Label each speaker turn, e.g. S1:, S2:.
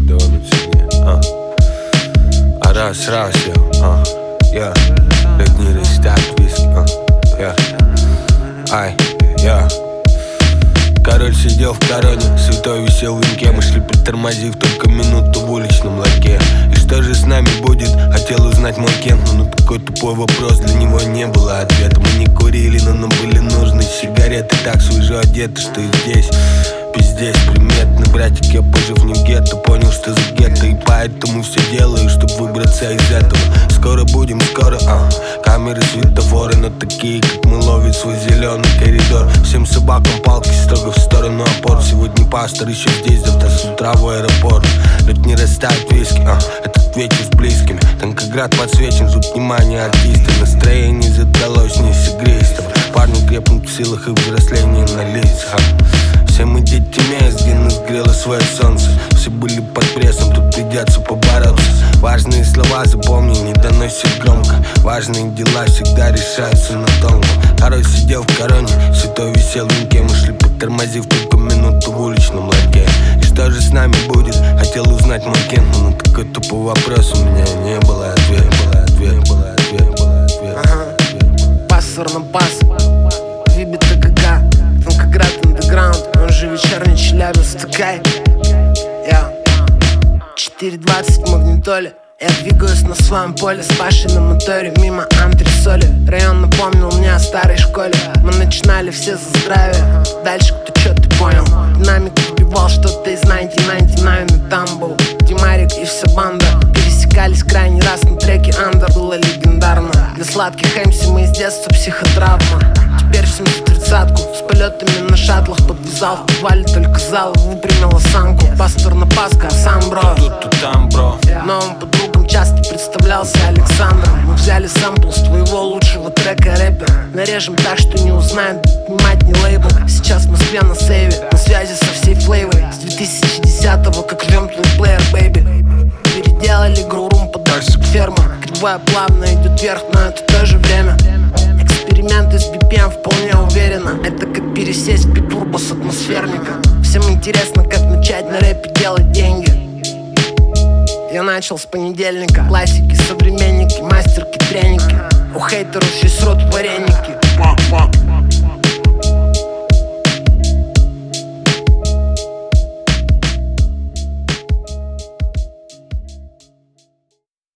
S1: давануть сильнее. Раз, я, летний рестарт, виски, Король сидел в короне, святой висел в венке. Мы шли, притормозив только минуту в уличном ларьке. И что же с нами будет? Хотел узнать мой Кен, но на такой тупой вопрос для него не было ответа. Мы не курили, но нам были нужны сигареты. Так свежо одеты, что и здесь пиздец приметно. Братик, я пожив не в гетто, понял, что за гетто. И поэтому все делаю, чтоб выбраться из этого. Скоро будем, камеры, светофоры, но такие, как мы, ловят свой зеленый коридор. Всем собакам палки строго в сторону опор. Сегодня пастор еще здесь, завтра с утра в аэропорт. Лед не растает виски, этот вечер с близкими. Танкоград подсвечен, тут внимание артиста. Настроение задалось не с игристом. Парни крепнут в силах и взросление на лицах. Все мы дети мест, где нас грело свое солнце. Все были под прессом, тут придется побороться. Важные слова запомни, не доносят громко. Важные дела всегда решаются на тонко. Король сидел в короне, святой висел в венке. Мы шли, потормозив только минуту в уличном ларьке. И что же с нами будет? Хотел узнать мой Кен, но на такой тупой вопрос у меня не было ответа.
S2: Пассор на пас, Виби ТГГ, Танкоград андеграунд. Он же вечерний Челябинск, такая. 4:20 в магнитоле. Я двигаюсь на своем поле с Пашей на моторе мимо антресоли. Район напомнил мне о старой школе. Мы начинали все за здравие. Дальше кто чё ты понял? Динамик вбивал что-то из 1999 и там был Димарик и вся банда. Пересекались крайний раз на треке Андер. Было легендарно. Для сладких MC мы из детства психотравма. Теперь всем за 30-ку. С полетами на шаттлах подвязал. В подвале только зал выпрямил осанку. Пастор на Пасха, а сам бро
S1: Там, бро.
S2: Новым подругам часто представлялся Александром. Мы взяли сэмпл с твоего лучшего трека, рэпер. Нарежем так, что не узнают, понимать не лейбл. Сейчас в Москве на сейве, на связи со всей флейвой. С 2010-го, как рвем твой плеер, бэйби. Переделали гроурум под ферма. Кривая плавно идет вверх, но это тоже время. Эксперименты с BPM вполне уверенно. Это как пересесть битурбо с атмосферника. Всем интересно, как начать на рэпе делать деньги. Я начал с понедельника. Классики, современники, мастерки, треники. У хейтеров есть рот вареники.